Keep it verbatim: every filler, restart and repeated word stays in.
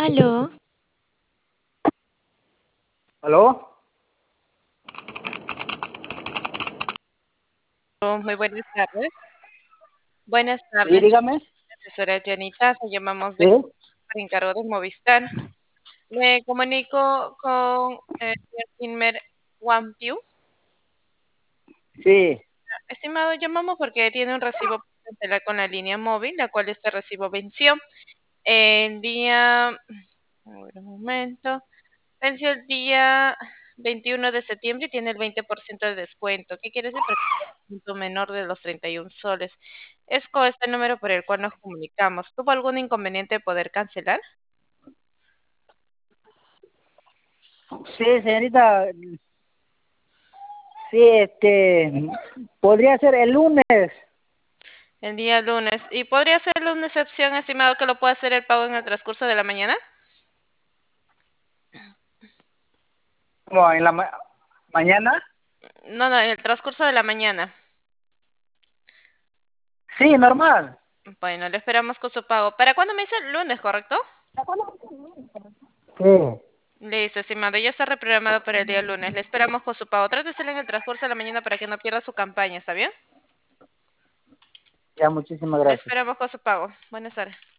Aló, ¿Aló? Oh, muy buenas tardes. Buenas Sí, tardes, dígame. asesora Janita. Le llamamos Sí, de por encargo de Movistar. Me comunico con el señor Inmer Wampiu. sí. Estimado, llamamos porque tiene un recibo por cancelar con la línea móvil, la cual este recibo venció el día, a ver un momento, venció el día veintiuno de septiembre y tiene el veinte por ciento de descuento. ¿Qué quiere decir? Porque es un punto menor de los treinta y uno soles. Es con este número por el cual nos comunicamos. ¿Tuvo algún inconveniente de poder cancelar? Sí, señorita. Sí, este, podría ser el lunes. El día lunes. ¿Y podría ser una excepción, estimado, que lo pueda hacer el pago en el transcurso de la mañana? Como en la ma- mañana. No, no, en el transcurso de la mañana. Sí, normal. Bueno, le esperamos con su pago. ¿Para cuándo me dice? El lunes, ¿correcto? Sí, Listo, estimado. Ya está reprogramado para el día lunes. Le esperamos con su pago. Trate de hacerlo en el transcurso de la mañana para que no pierda su campaña, ¿está bien? ya, muchísimas Le gracias. esperamos con su pago. Buenas tardes.